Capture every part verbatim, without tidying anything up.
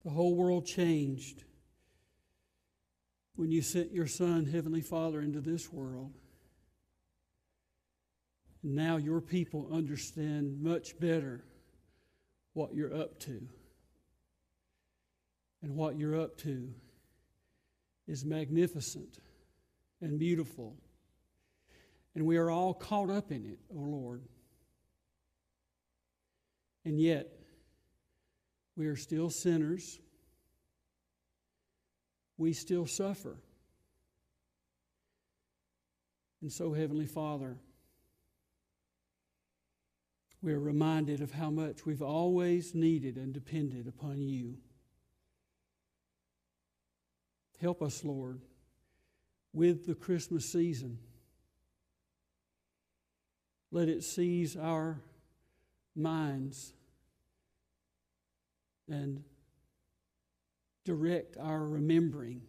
The whole world changed when you sent your Son, Heavenly Father, into this world. And now your people understand much better what you're up to. And what you're up to is magnificent and beautiful. And we are all caught up in it, O Lord. And yet, we are still sinners. We still suffer. And so, Heavenly Father, we are reminded of how much we've always needed and depended upon you. Help us, Lord, with the Christmas season. Let it seize our minds and direct our remembering,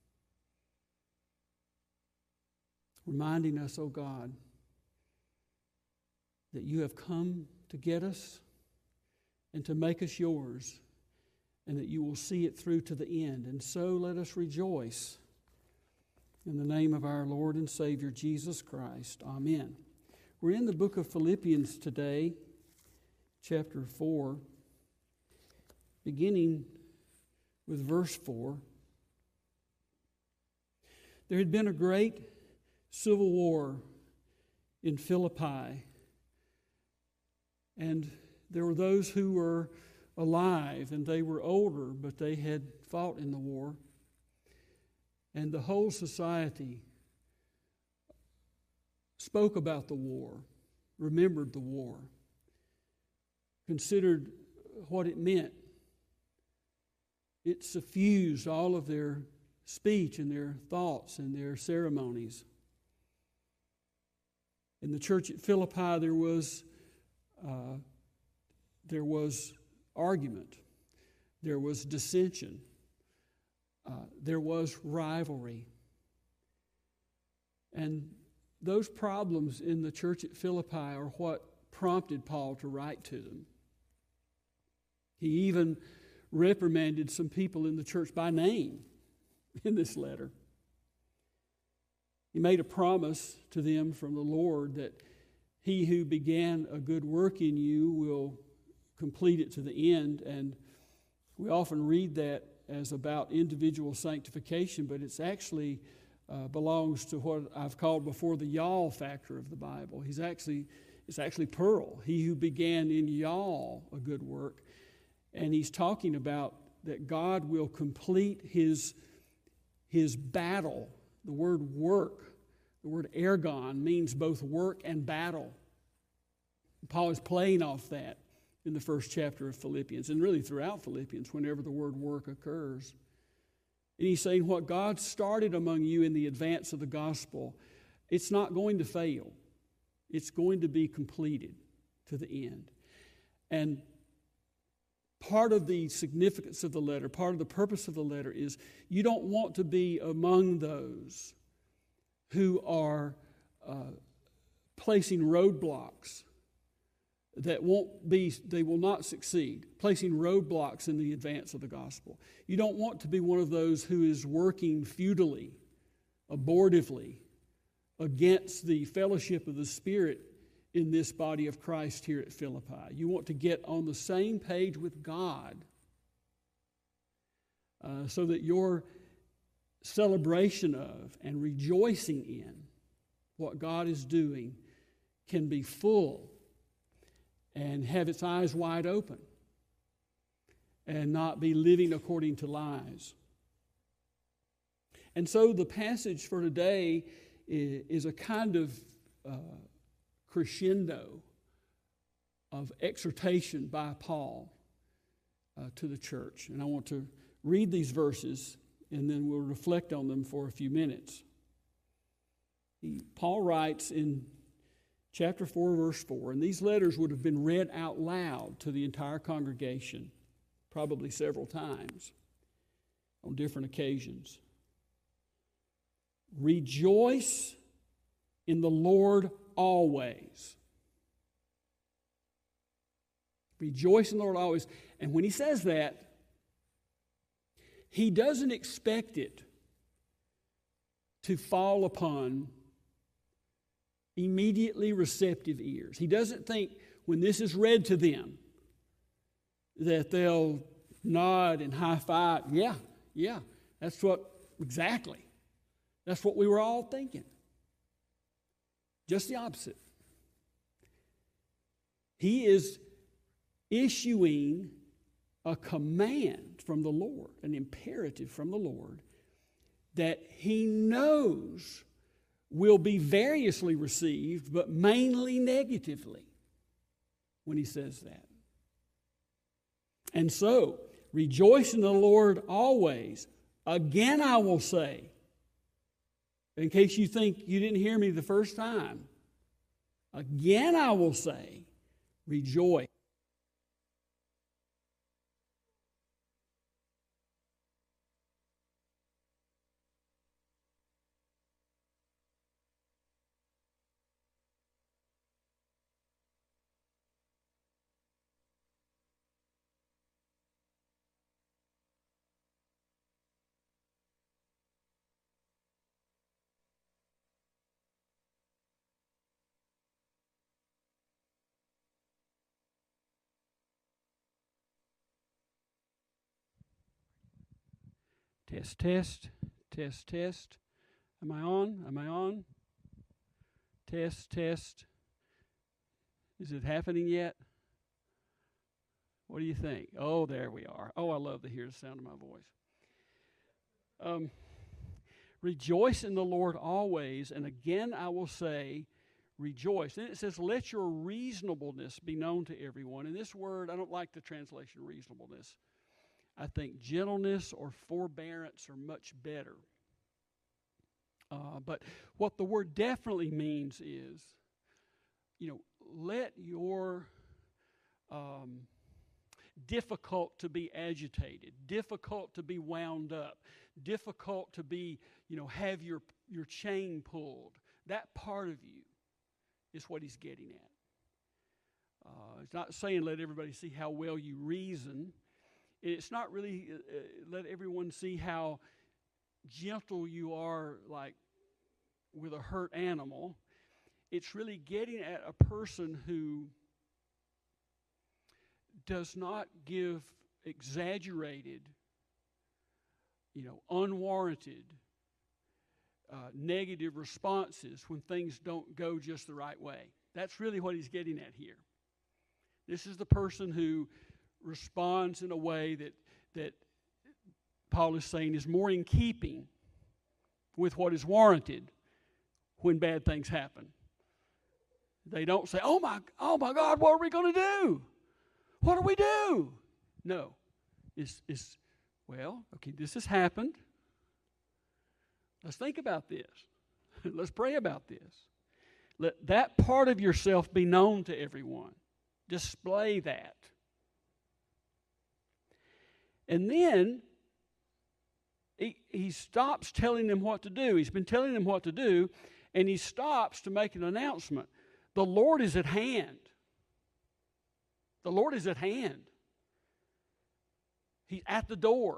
reminding us, O God, that you have come to get us and to make us yours, and that you will see it through to the end. And so let us rejoice in the name of our Lord and Savior, Jesus Christ. Amen. We're in the book of Philippians today, chapter four, beginning with verse four. There had been a great civil war in Philippi, and there were those who were alive, and they were older, but they had fought in the war. And the whole society spoke about the war, remembered the war, considered what it meant. It suffused all of their speech and their thoughts and their ceremonies. In the church at Philippi, there was uh, there was argument, there was dissension, uh, there was rivalry. And those problems in the church at Philippi are what prompted Paul to write to them. He even reprimanded some people in the church by name in this letter. He made a promise to them from the Lord that he who began a good work in you will complete it to the end. And we often read that as about individual sanctification, but it's actually uh, belongs to what I've called before the y'all factor of the Bible. He's actually, it's actually plural. He who began in y'all a good work. And he's talking about that God will complete his, his battle. The word work, the word ergon, means both work and battle. Paul is playing off that in the first chapter of Philippians, and really throughout Philippians, whenever the word work occurs. And he's saying what God started among you in the advance of the gospel, it's not going to fail. It's going to be completed to the end. And part of the significance of the letter, part of the purpose of the letter is you don't want to be among those who are uh, placing roadblocks that won't be, they will not succeed, placing roadblocks in the advance of the gospel. You don't want to be one of those who is working futilely, abortively, against the fellowship of the Spirit in this body of Christ here at Philippi. You want to get on the same page with God uh, so that your celebration of and rejoicing in what God is doing can be full and have its eyes wide open and not be living according to lies. And so the passage for today is a kind of uh, crescendo of exhortation by Paul uh, to the church. And I want to read these verses and then we'll reflect on them for a few minutes. He, Paul writes in chapter four, verse four, and these letters would have been read out loud to the entire congregation, probably several times on different occasions. Rejoice in the Lord always. Rejoice in the Lord always. And when he says that, He doesn't expect it to fall upon immediately receptive ears. He doesn't think when this is read to them that they'll nod and high five. Yeah, yeah, that's what, exactly. That's what we were all thinking. Just the opposite. He is issuing a command from the Lord, an imperative from the Lord, that he knows will be variously received, but mainly negatively when he says that. And so, rejoice in the Lord always. Again, I will say, in case you think you didn't hear me the first time, again I will say, rejoice. Test, test, test, test. Am I on? Am I on? Test, test. Is it happening yet? What do you think? Oh, there we are. Oh, I love to hear the sound of my voice. Um, rejoice in the Lord always, and again I will say, rejoice. Then it says, let your reasonableness be known to everyone. And this word, I don't like the translation reasonableness. I think gentleness or forbearance are much better. Uh, but what the word definitely means is, you know, let your um, difficult to be agitated, difficult to be wound up, difficult to be, you know, have your, your chain pulled. That part of you is what he's getting at. Uh, it's not saying let everybody see how well you reason. It's not really uh, let everyone see how gentle you are, like with a hurt animal. It's really getting at a person who does not give exaggerated, you know, unwarranted, uh, negative responses when things don't go just the right way. That's really what he's getting at here. This is the person who responds in a way that that Paul is saying is more in keeping with what is warranted when bad things happen. They don't say, oh my, oh my God, what are we going to do? What do we do? No. It's, it's, well, okay, this has happened. Let's think about this. Let's pray about this. Let that part of yourself be known to everyone. Display that. And then he, he stops telling them what to do. He's been telling them what to do, and he stops to make an announcement. The Lord is at hand. The Lord is at hand. He's at the door.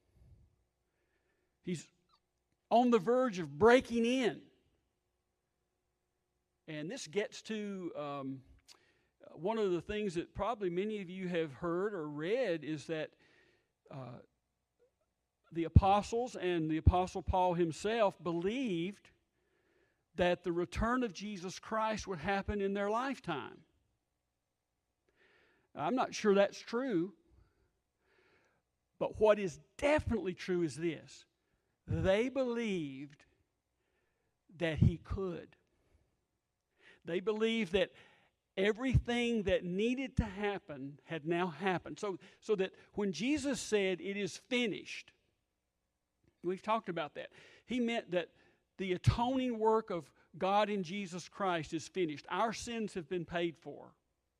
He's on the verge of breaking in. And this gets to um, one of the things that probably many of you have heard or read is that Uh, the apostles and the Apostle Paul himself believed that the return of Jesus Christ would happen in their lifetime. I'm not sure that's true, but what is definitely true is this. They believed that he could. They believed that everything that needed to happen had now happened. So, so that when Jesus said, it is finished, we've talked about that. He meant that the atoning work of God in Jesus Christ is finished. Our sins have been paid for.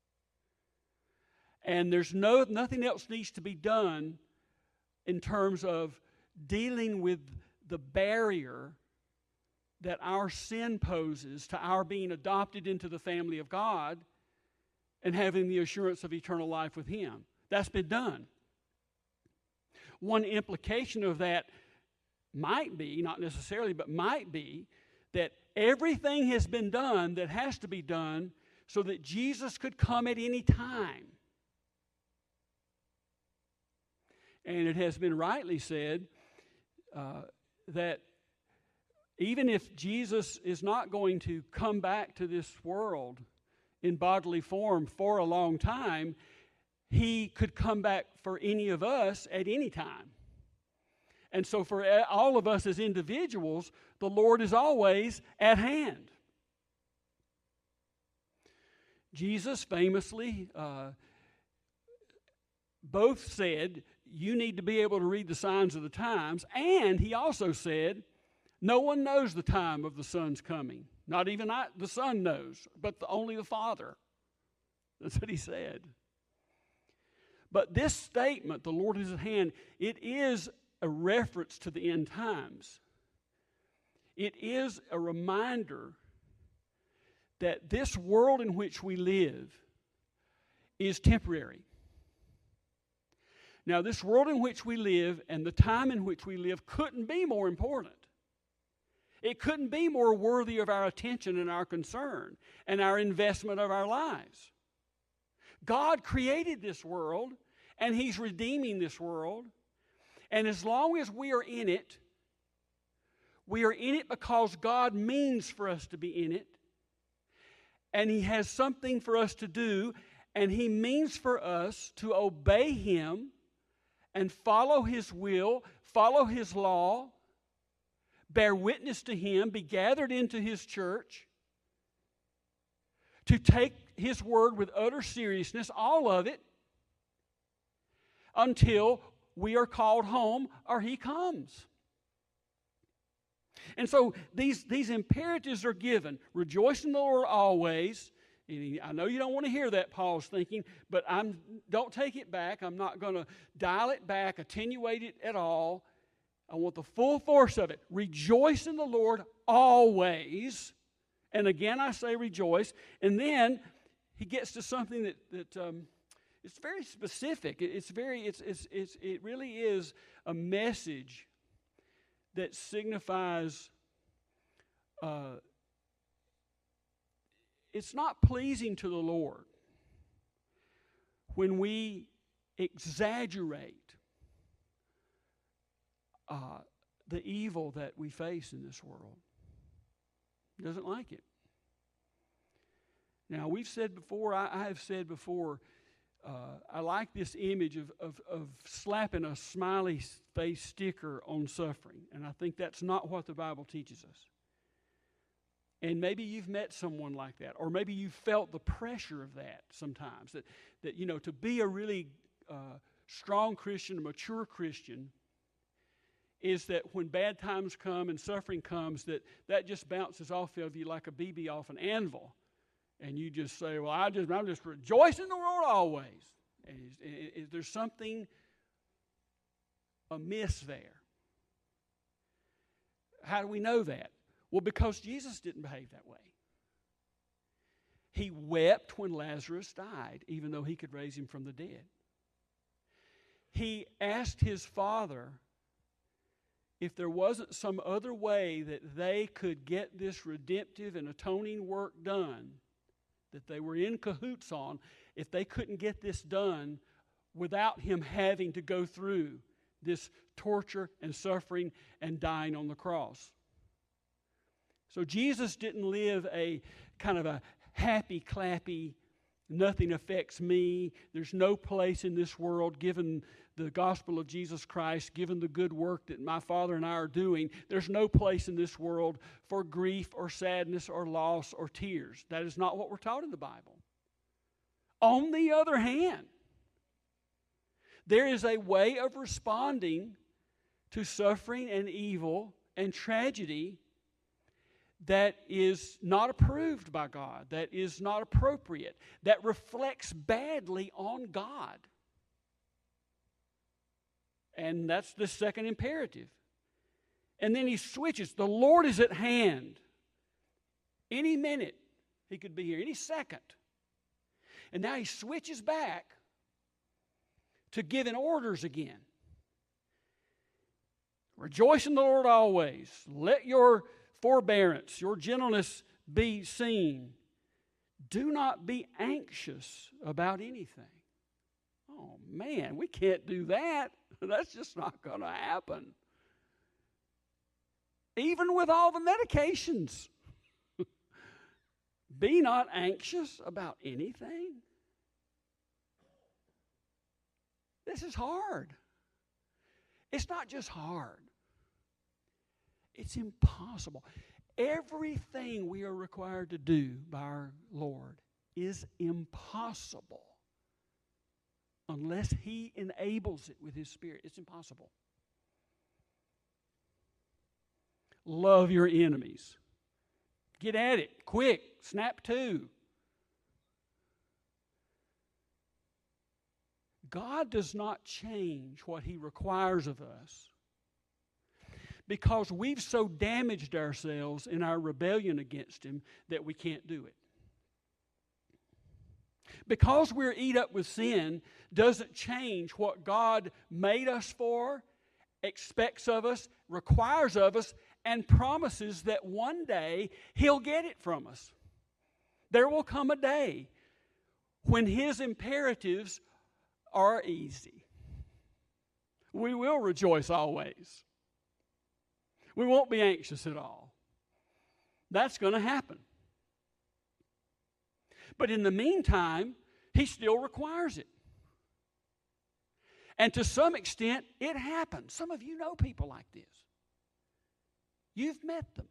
And there's no nothing else needs to be done in terms of dealing with the barrier that our sin poses to our being adopted into the family of God and having the assurance of eternal life with him. That's been done. one implication of that might be, not necessarily, but might be, that everything has been done that has to be done so that Jesus could come at any time. And it has been rightly said uh, that even if Jesus is not going to come back to this world in bodily form for a long time, he could come back for any of us at any time. And so for all of us as individuals, the Lord is always at hand. Jesus famously uh, both said, you need to be able to read the signs of the times, and he also said, no one knows the time of the Son's coming. Not even I, the Son knows, but the, only the Father. That's what he said. But this statement, the Lord is at hand, it is a reference to the end times. It is a reminder that this world in which we live is temporary. Now, this world in which we live and the time in which we live couldn't be more important. It couldn't be more worthy of our attention and our concern and our investment of our lives. God created this world, and He's redeeming this world. And as long as we are in it, we are in it because God means for us to be in it. And He has something for us to do, and He means for us to obey Him and follow His will, follow His law, bear witness to Him, be gathered into His church, to take His word with utter seriousness, all of it, until we are called home or He comes. And so these, these imperatives are given. Rejoice in the Lord always. I know you don't want to hear that, Paul's thinking, but I'm, don't take it back. I'm not going to dial it back, attenuate it at all. I want the full force of it. Rejoice in the Lord always. And again, I say rejoice. And then he gets to something that, that um, it's very specific. It's very, it's, it's, it's, it really is a message that signifies uh, it's not pleasing to the Lord when we exaggerate uh, the evil that we face in this world. He doesn't like it. Now, we've said before, I, I have said before, uh, I like this image of, of, of slapping a smiley face sticker on suffering. And I think that's not what the Bible teaches us. And maybe you've met someone like that, or maybe you've felt the pressure of that sometimes. That, that you know, to be a really uh, strong Christian, a mature Christian, is that when bad times come and suffering comes, that that just bounces off of you like a B B off an anvil. And you just say, well, I just, I'm just rejoicing in the Lord always. And is, is, is there something amiss there? How do we know that? Well, because Jesus didn't behave that way. He wept when Lazarus died, even though He could raise him from the dead. He asked His Father if there wasn't some other way that they could get this redemptive and atoning work done that they were in cahoots on, if they couldn't get this done without Him having to go through this torture and suffering and dying on the cross. So Jesus didn't live a kind of a happy, clappy, nothing affects me, there's no place in this world, given the gospel of Jesus Christ, given the good work that my Father and I are doing, there's no place in this world for grief or sadness or loss or tears. That is not what we're taught in the Bible. On the other hand, there is a way of responding to suffering and evil and tragedy that is not approved by God, that is not appropriate, that reflects badly on God. And that's the second imperative. And then he switches. The Lord is at hand. Any minute He could be here, any second. And now he switches back to giving orders again. Rejoice in the Lord always. Let your forbearance, your gentleness be seen. Do not be anxious about anything. Oh, man, we can't do that. That's just not going to happen. Even with all the medications. Be not anxious about anything. This is hard. It's not just hard. It's impossible. Everything we are required to do by our Lord is impossible unless He enables it with His Spirit. It's impossible. Love your enemies. Get at it. Quick. Snap to. God does not change what He requires of us because we've so damaged ourselves in our rebellion against Him that we can't do it. Because we're eat up with sin doesn't change what God made us for, expects of us, requires of us, and promises that one day He'll get it from us. There will come a day when His imperatives are easy. We will rejoice always. We won't be anxious at all. That's going to happen. But in the meantime, He still requires it. And to some extent, it happens. Some of you know people like this. You've met them.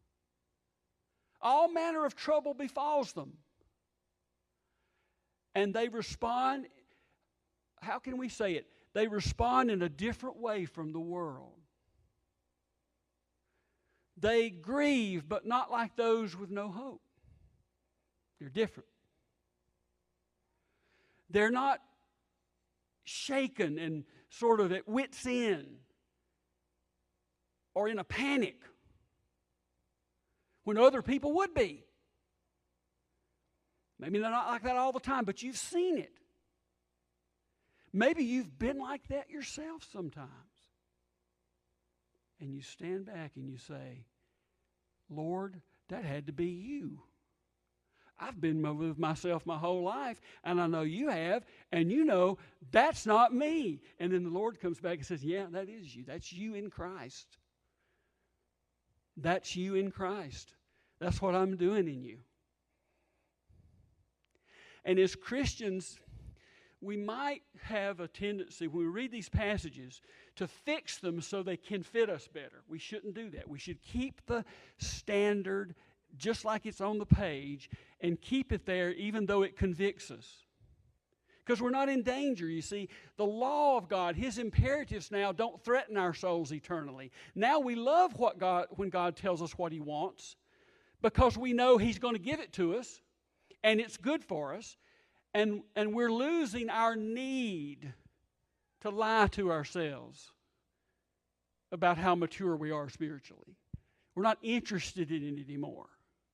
All manner of trouble befalls them. And they respond, how can we say it? They respond in a different way from the world. They grieve, but not like those with no hope. They're different. They're not shaken and sort of at wit's end or in a panic when other people would be. Maybe they're not like that all the time, but you've seen it. Maybe you've been like that yourself sometimes. And you stand back and you say, Lord, that had to be you. I've been with myself my whole life, and I know you have, and you know that's not me. And then the Lord comes back and says, yeah, that is you. That's you in Christ. That's you in Christ. That's what I'm doing in you. And as Christians, we might have a tendency, when we read these passages, to fix them so they can fit us better. We shouldn't do that. We should keep the standard just like it's on the page and keep it there even though it convicts us. Because we're not in danger, you see. The law of God, His imperatives now don't threaten our souls eternally. Now we love what God when God tells us what He wants because we know He's going to give it to us and it's good for us. And, and we're losing our need to lie to ourselves about how mature we are spiritually. We're not interested in it anymore.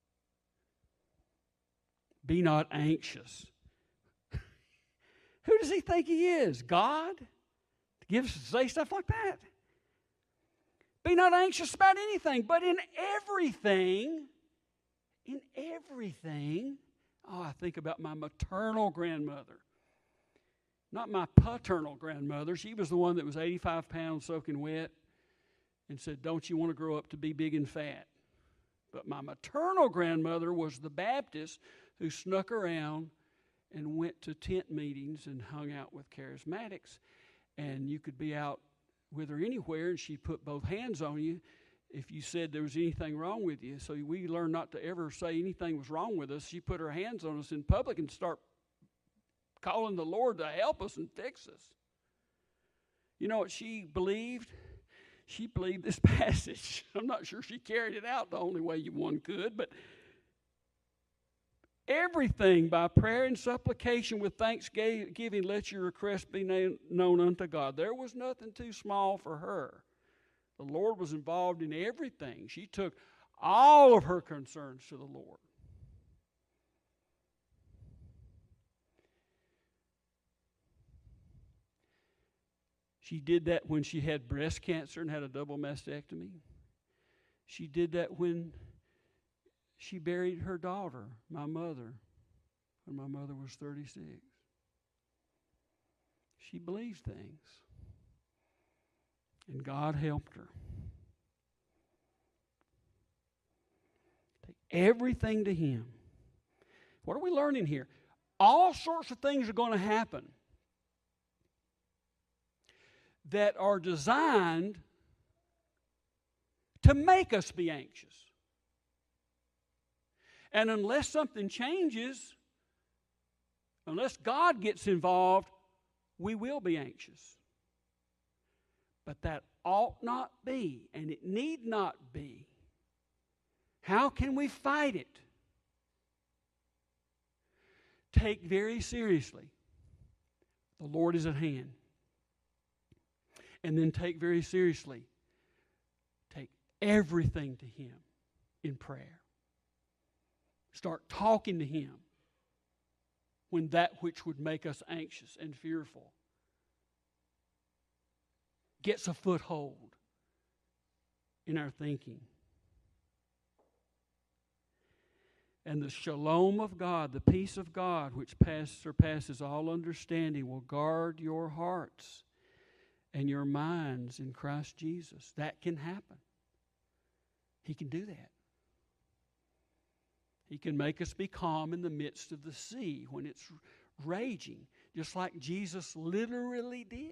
Be not anxious. Who does He think He is? God? To give, say stuff like that? Be not anxious about anything, but in everything, in everything, oh, I think about my maternal grandmother. Not my paternal grandmother. She was the one that was eighty-five pounds soaking wet and said, don't you want to grow up to be big and fat? But my maternal grandmother was the Baptist who snuck around and went to tent meetings and hung out with charismatics. And you could be out with her anywhere, and she'd put both hands on you if you said there was anything wrong with you. So we learned not to ever say anything was wrong with us. She put her hands on us in public and start calling the Lord to help us and fix us. You know what she believed? She believed this passage. I'm not sure she carried it out the only way one could, but everything by prayer and supplication with thanksgiving, let your requests be known unto God. There was nothing too small for her. The Lord was involved in everything. She took all of her concerns to the Lord. She did that when she had breast cancer and had a double mastectomy. She did that when she buried her daughter, my mother, when my mother was thirty-six. She believed things. And God helped her. Take everything to Him. What are we learning here? All sorts of things are going to happen that are designed to make us be anxious. And unless something changes, unless God gets involved, we will be anxious. But that ought not be, and it need not be. How can we fight it? Take very seriously, the Lord is at hand. And then take very seriously, take everything to Him in prayer. Start talking to Him when that which would make us anxious and fearful gets a foothold in our thinking. And the shalom of God, the peace of God, which pass, surpasses all understanding, will guard your hearts and your minds in Christ Jesus. That can happen. He can do that. He can make us be calm in the midst of the sea when it's raging, just like Jesus literally did.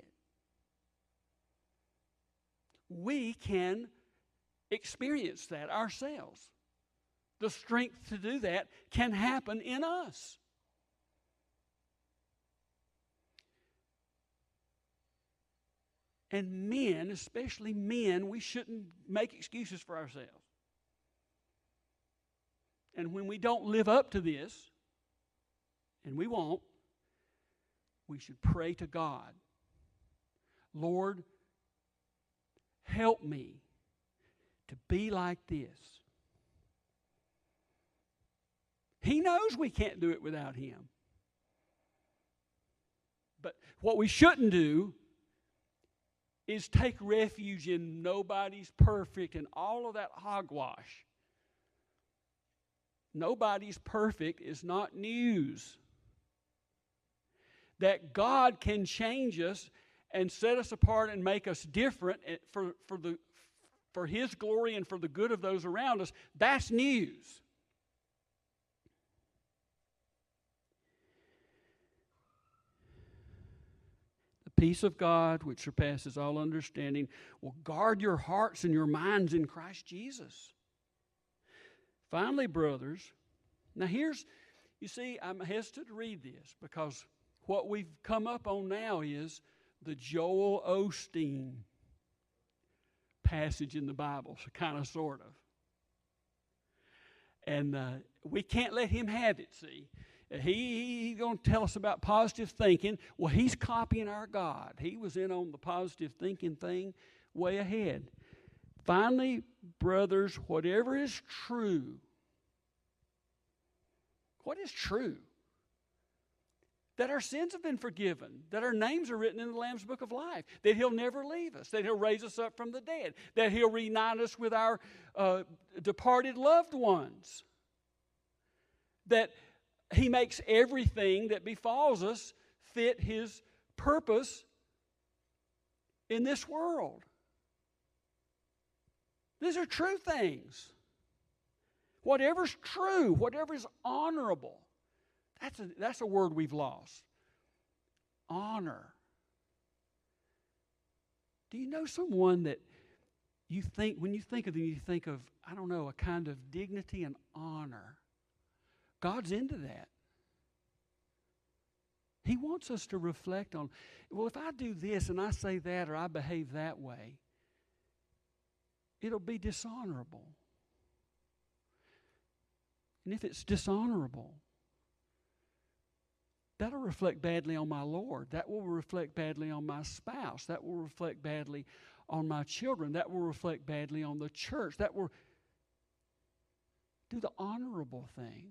We can experience that ourselves. The strength to do that can happen in us. And men, especially men, we shouldn't make excuses for ourselves. And when we don't live up to this, and we won't, we should pray to God. Lord, help me to be like this. He knows we can't do it without Him. But what we shouldn't do is take refuge in nobody's perfect and all of that hogwash. Nobody's perfect is not news. That God can change us and set us apart and make us different for, for, the, for His glory and for the good of those around us, that's news. The peace of God, which surpasses all understanding, will guard your hearts and your minds in Christ Jesus. Finally, brothers, now here's, you see, I'm hesitant to read this because what we've come up on now is the Joel Osteen passage in the Bible, so kind of, sort of. And uh, we can't let him have it, see. He, he's going to tell us about positive thinking. Well, he's copying our God. He was in on the positive thinking thing way ahead. Finally, brothers, whatever is true, what is true? That our sins have been forgiven, that our names are written in the Lamb's Book of Life, that He'll never leave us, that He'll raise us up from the dead, that He'll reunite us with our uh, departed loved ones, that He makes everything that befalls us fit His purpose in this world. These are true things. Whatever's true, whatever's honorable, that's a, that's a word we've lost. Honor. Do you know someone that you think, when you think of them, you think of, I don't know, a kind of dignity and honor? God's into that. He wants us to reflect on, well, if I do this and I say that or I behave that way, it'll be dishonorable. And if it's dishonorable, that'll reflect badly on my Lord. That will reflect badly on my spouse. That will reflect badly on my children. That will reflect badly on the church. That will do the honorable thing.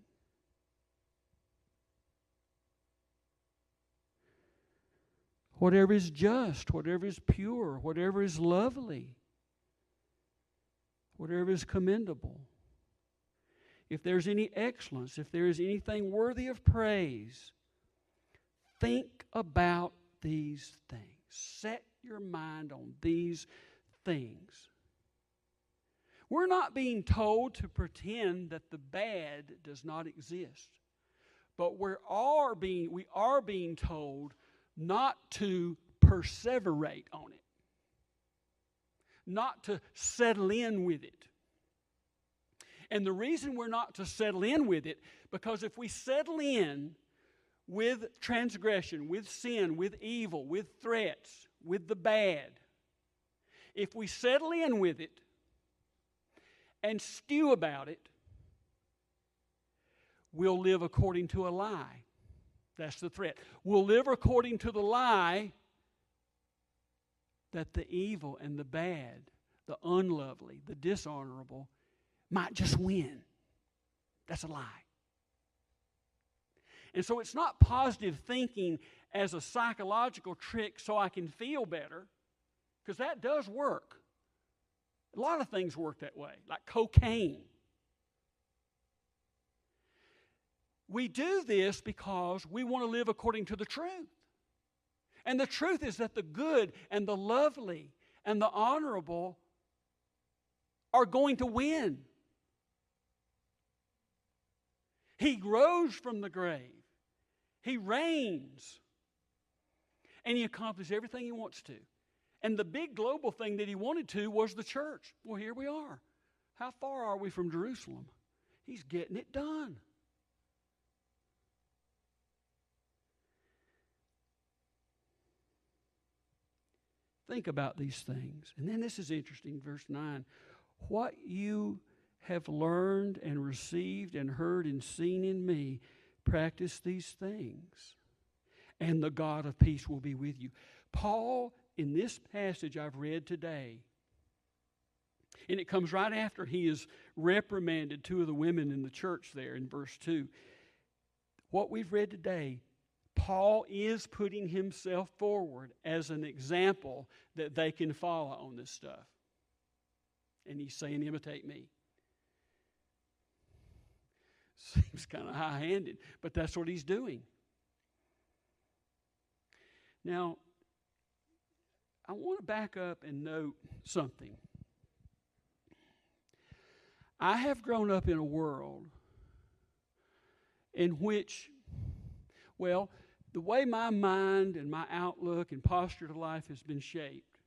whatever is just, whatever is pure, whatever is lovely, whatever is commendable, if there's any excellence, if there is anything worthy of praise, think about these things. Set your mind on these things. We're not being told to pretend that the bad does not exist, but we are being, we are being told not to perseverate on it, not to settle in with it. And the reason we're not to settle in with it, because if we settle in with transgression, with sin, with evil, with threats, with the bad, if we settle in with it and stew about it, we'll live according to a lie. That's the threat. We'll live according to the lie that the evil and the bad, the unlovely, the dishonorable might just win. That's a lie. And so it's not positive thinking as a psychological trick so I can feel better, because that does work. A lot of things work that way, like cocaine. We do this because we want to live according to the truth. And the truth is that the good and the lovely and the honorable are going to win. He rose from the grave. He reigns. And he accomplished everything he wants to. And the big global thing that he wanted to was the church. Well, here we are. How far are we from Jerusalem? He's getting it done. Think about these things. And then this is interesting, verse nine. What you have learned and received and heard and seen in me, practice these things, and the God of peace will be with you. Paul, in this passage I've read today, and it comes right after he has reprimanded two of the women in the church there in verse two. What we've read today, Paul is putting himself forward as an example that they can follow on this stuff. And he's saying, imitate me. Seems kind of high-handed, but that's what he's doing. Now, I want to back up and note something. I have grown up in a world in which, well, the way my mind and my outlook and posture to life has been shaped,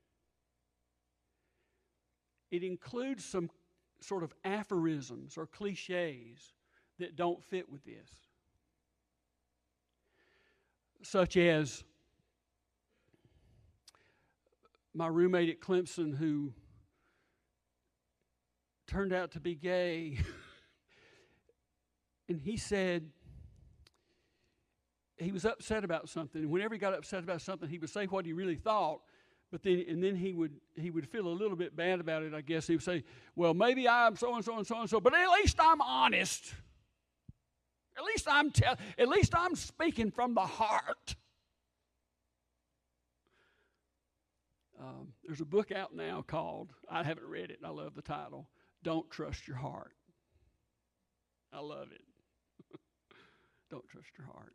it includes some sort of aphorisms or cliches that don't fit with this. Such as my roommate at Clemson who turned out to be gay, and he said he was upset about something. And whenever he got upset about something, he would say what he really thought, but then and then he would he would feel a little bit bad about it, I guess. He would say, well, maybe I'm so-and-so and so-and-so, but at least I'm honest. At least I'm te- at least I'm speaking from the heart. Um, there's a book out now called, I haven't read it, and I love the title, Don't Trust Your Heart. I love it. Don't trust your heart.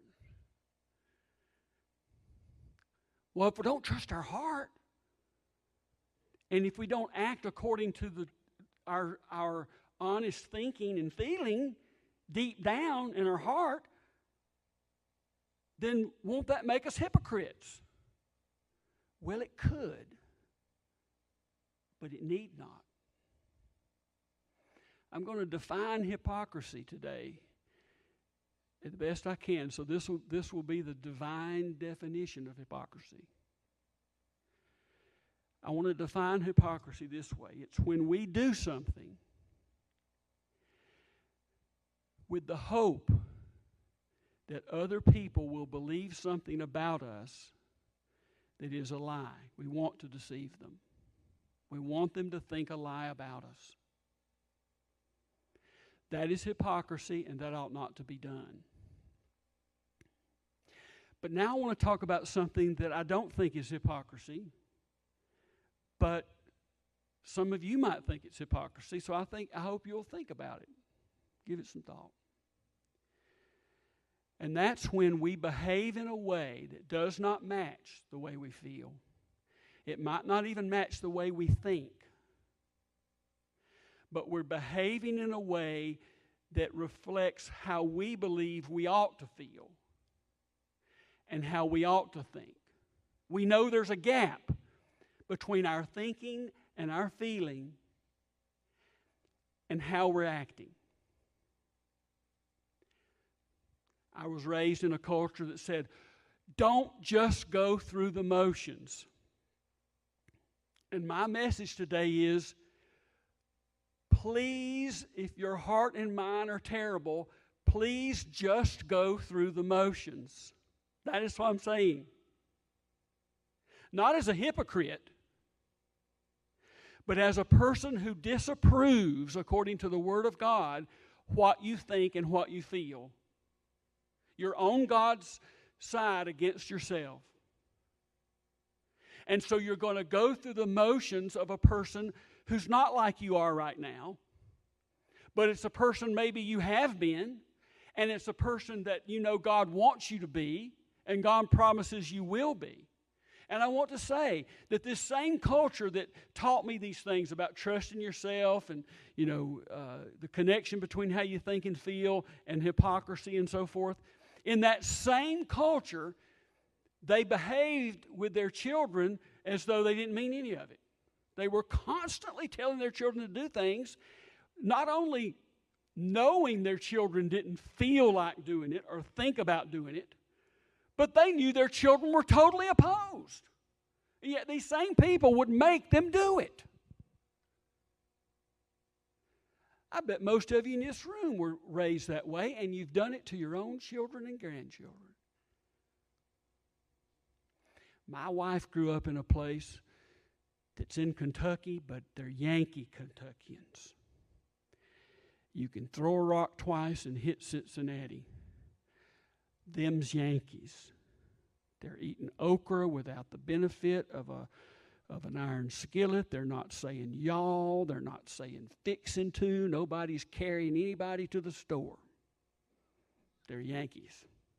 Well, if we don't trust our heart, and if we don't act according to the our our honest thinking and feeling deep down in our heart, then won't that make us hypocrites? Well, it could, but it need not. I'm going to define hypocrisy today the best I can. So this will, this will be the divine definition of hypocrisy. I want to define hypocrisy this way. It's when we do something with the hope that other people will believe something about us that is a lie. We want to deceive them. We want them to think a lie about us. That is hypocrisy, and that ought not to be done. But now I want to talk about something that I don't think is hypocrisy, but some of you might think it's hypocrisy, so I think I hope you'll think about it. Give it some thought. And that's when we behave in a way that does not match the way we feel. It might not even match the way we think. But we're behaving in a way that reflects how we believe we ought to feel and how we ought to think. We know there's a gap between our thinking and our feeling and how we're acting. I was raised in a culture that said, don't just go through the motions. And my message today is, please, if your heart and mind are terrible, please just go through the motions. That is what I'm saying. Not as a hypocrite, but as a person who disapproves, according to the Word of God, what you think and what you feel. You're on God's side against yourself. And so you're going to go through the motions of a person who's not like you are right now, but it's a person maybe you have been, and it's a person that you know God wants you to be, and God promises you will be. And I want to say that this same culture that taught me these things about trusting yourself and, you know, uh, the connection between how you think and feel and hypocrisy and so forth, in that same culture, they behaved with their children as though they didn't mean any of it. They were constantly telling their children to do things, not only knowing their children didn't feel like doing it or think about doing it, but they knew their children were totally opposed. And yet these same people would make them do it. I bet most of you in this room were raised that way, and you've done it to your own children and grandchildren. My wife grew up in a place that's in Kentucky, but they're Yankee Kentuckians. You can throw a rock twice and hit Cincinnati. Them's Yankees. They're eating okra without the benefit of a of an iron skillet. They're not saying y'all. They're not saying fixing to. Nobody's carrying anybody to the store. They're Yankees.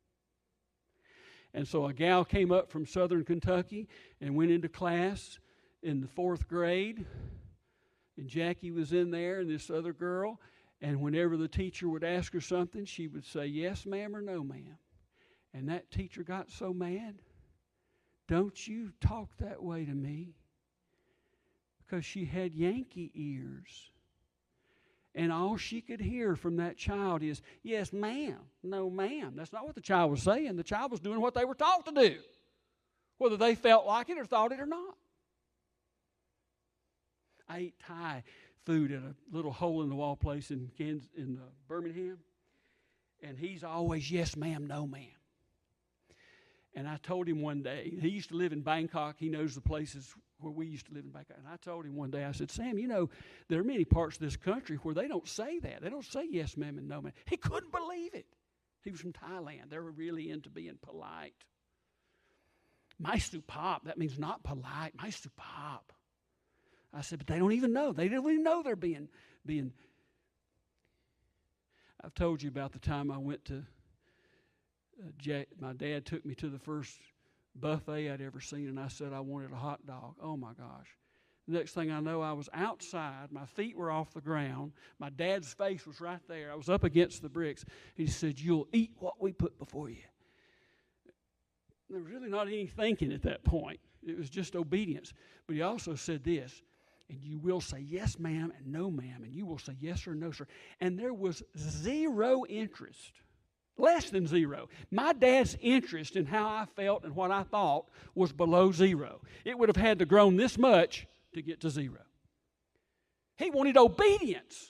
And so a gal came up from southern Kentucky and went into class in the fourth grade. And Jackie was in there and this other girl. And whenever the teacher would ask her something, she would say, yes, ma'am, or no, ma'am. And that teacher got so mad. Don't you talk that way to me. Because she had Yankee ears. And all she could hear from that child is, yes, ma'am, no, ma'am. That's not what the child was saying. The child was doing what they were taught to do, whether they felt like it or thought it or not. I ate Thai food at a little hole-in-the-wall place in Kansas, in uh, Birmingham. And he's always, yes, ma'am, no, ma'am. And I told him one day, he used to live in Bangkok. He knows the places where we used to live in Bangkok. And I told him one day, I said, Sam, you know, there are many parts of this country where they don't say that. They don't say yes, ma'am, and no, ma'am. He couldn't believe it. He was from Thailand. They were really into being polite. Mai Supap, that means not polite. Mai Supap. I said, but they don't even know. They don't even know they're being, being. I've told you about the time I went to, uh, Jack, my dad took me to the first buffet I'd ever seen, and I said I wanted a hot dog. Oh, my gosh. The next thing I know, I was outside. My feet were off the ground. My dad's face was right there. I was up against the bricks. He said, you'll eat what we put before you. There was really not any thinking at that point. It was just obedience. But he also said this, and you will say yes, ma'am, and no, ma'am, and you will say yes or no, sir. And there was zero interest, less than zero. My dad's interest in how I felt and what I thought was below zero. It would have had to grown this much to get to zero. He wanted obedience.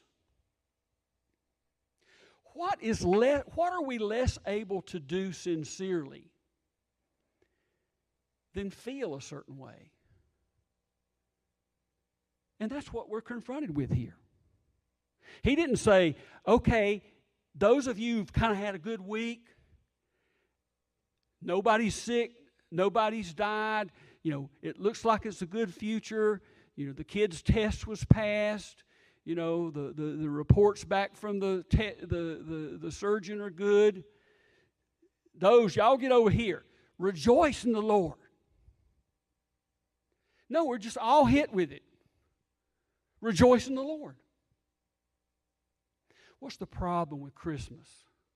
What is le- what are we less able to do sincerely than feel a certain way? And that's what we're confronted with here. He didn't say, okay, those of you who've kind of had a good week, Nobody's sick. Nobody's died. You know, it looks like it's a good future. You know, the kid's test was passed. You know, the, the, the reports back from the, te- the, the, the surgeon are good. Those, y'all get over here. Rejoice in the Lord. No, we're just all hit with it. Rejoice in the Lord. What's the problem with Christmas?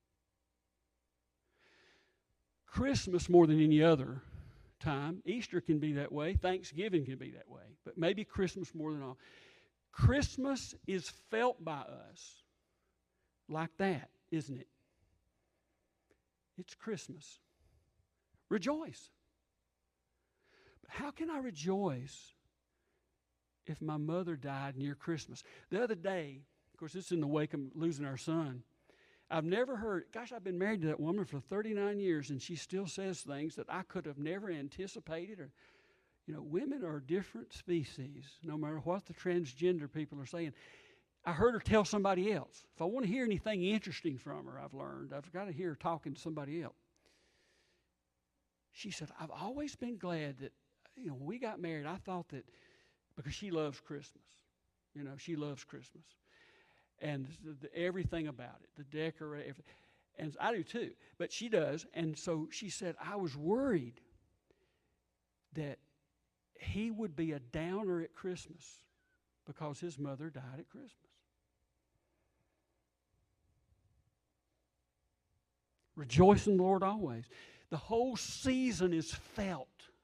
Christmas, more than any other time, Easter can be that way, Thanksgiving can be that way, but maybe Christmas more than all. Christmas is felt by us like that, isn't it? It's Christmas. Rejoice. But how can I rejoice if my mother died near Christmas? The other day, of course, this is in the wake of losing our son. I've never heard, gosh, I've been married to that woman for thirty-nine years, and she still says things that I could have never anticipated. Or, you know, women are a different species, no matter what the transgender people are saying. I heard her tell somebody else. If I want to hear anything interesting from her, I've learned, I've got to hear her talking to somebody else. She said, I've always been glad that, you know, when we got married, I thought that, because she loves Christmas. You know, she loves Christmas. And the, the, everything about it, the decoration, and I do too, but she does. And so she said, I was worried that he would be a downer at Christmas because his mother died at Christmas. Rejoice in the Lord always. The whole season is felt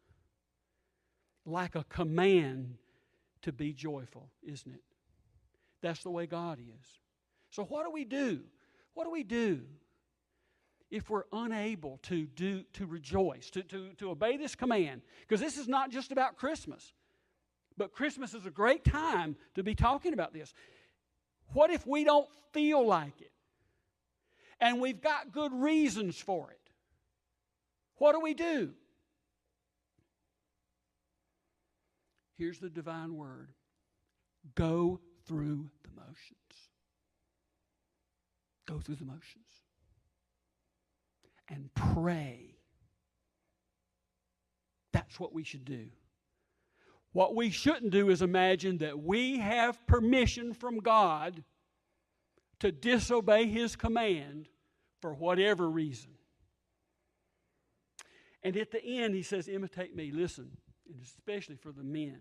like a command to be joyful, isn't it? That's the way God is. So what do we do? What do we do if we're unable to do to rejoice, to, to, to obey this command? Because this is not just about Christmas. But Christmas is a great time to be talking about this. What if we don't feel like it? And we've got good reasons for it. What do we do? Here's the divine word. Go through the motions. Go through the motions. And pray. That's what we should do. What we shouldn't do is imagine that we have permission from God to disobey His command for whatever reason. And at the end, He says, imitate me. Listen, and especially for the men.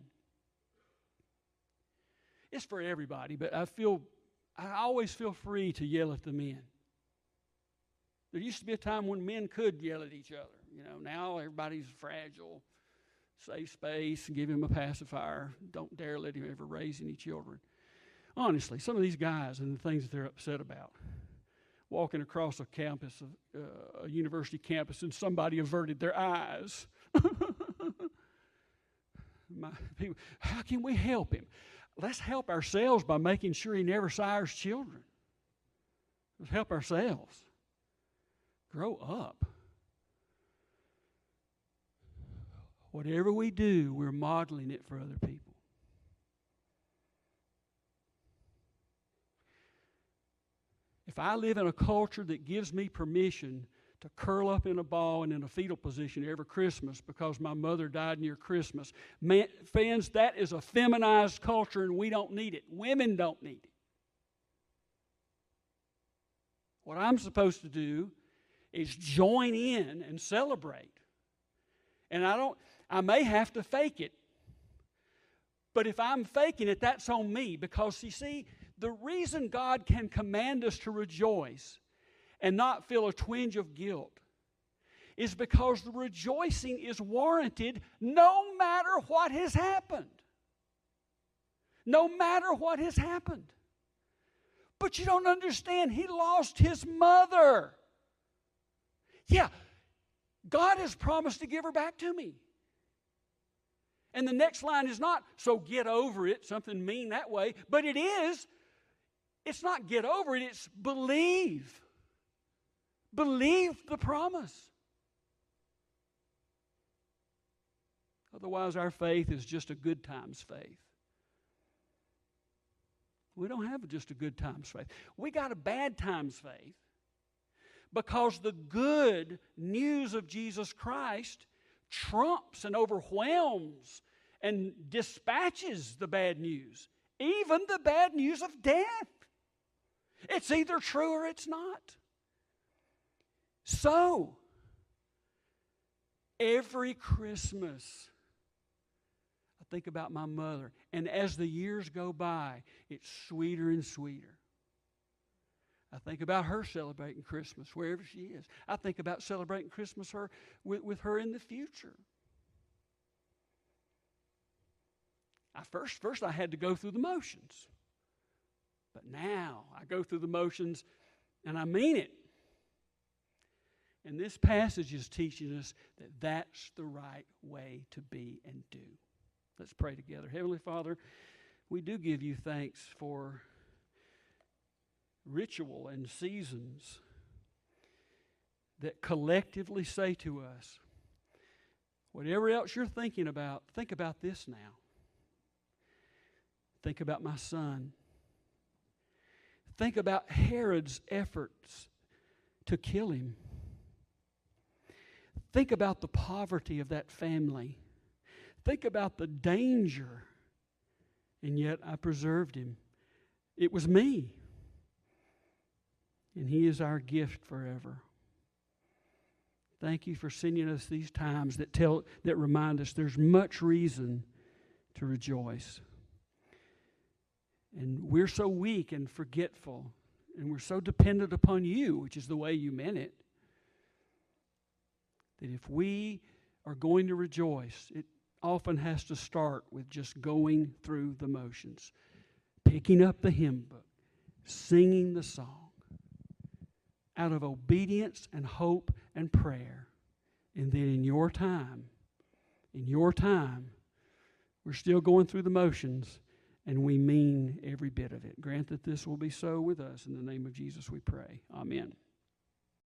It's for everybody, but I feel, I always feel free to yell at the men. There used to be a time when men could yell at each other. You know, now everybody's fragile. Safe space, give him a pacifier. Don't dare let him ever raise any children. Honestly, some of these guys and the things that they're upset about. Walking across a campus, uh, a university campus, and somebody averted their eyes. My people, how can we help him? Let's help ourselves by making sure he never sires children. Let's help ourselves. Grow up. Whatever we do, we're modeling it for other people. If I live in a culture that gives me permission to curl up in a ball and in a fetal position every Christmas because my mother died near Christmas, man, friends, that is a feminized culture and we don't need it. Women don't need it. What I'm supposed to do is join in and celebrate. And I don't, I may have to fake it. But if I'm faking it, that's on me. Because you see, the reason God can command us to rejoice and not feel a twinge of guilt is because the rejoicing is warranted no matter what has happened. No matter what has happened. But you don't understand, he lost his mother. Yeah, God has promised to give her back to me. And the next line is not, so get over it, something mean that way, but it is. It's not get over it, it's believe. Believe the promise. Otherwise, our faith is just a good times faith. We don't have just a good times faith. We got a bad times faith. because the good news of Jesus Christ trumps and overwhelms and dispatches the bad news, even the bad news of death. It's either true or it's not. So, every Christmas, I think about my mother, and as the years go by, it's sweeter and sweeter. I think about her celebrating Christmas wherever she is. I think about celebrating Christmas her, with, with her in the future. I first, first I had to go through the motions. But now I go through the motions and I mean it. And this passage is teaching us that that's the right way to be and do. Let's pray together. Heavenly Father, we do give you thanks for ritual and seasons that collectively say to us, whatever else you're thinking about, think about this now. Think about my son. Think about Herod's efforts to kill him. Think about the poverty of that family. Think about the danger, and yet I preserved him. It was me. And he is our gift forever. Thank you for sending us these times that tell that remind us there's much reason to rejoice. And we're so weak and forgetful, and we're so dependent upon you, which is the way you meant it, that if we are going to rejoice, it often has to start with just going through the motions, picking up the hymn book, singing the song, out of obedience and hope and prayer. And then in your time, in your time, we're still going through the motions, and we mean every bit of it. Grant that this will be so with us. In the name of Jesus we pray. Amen.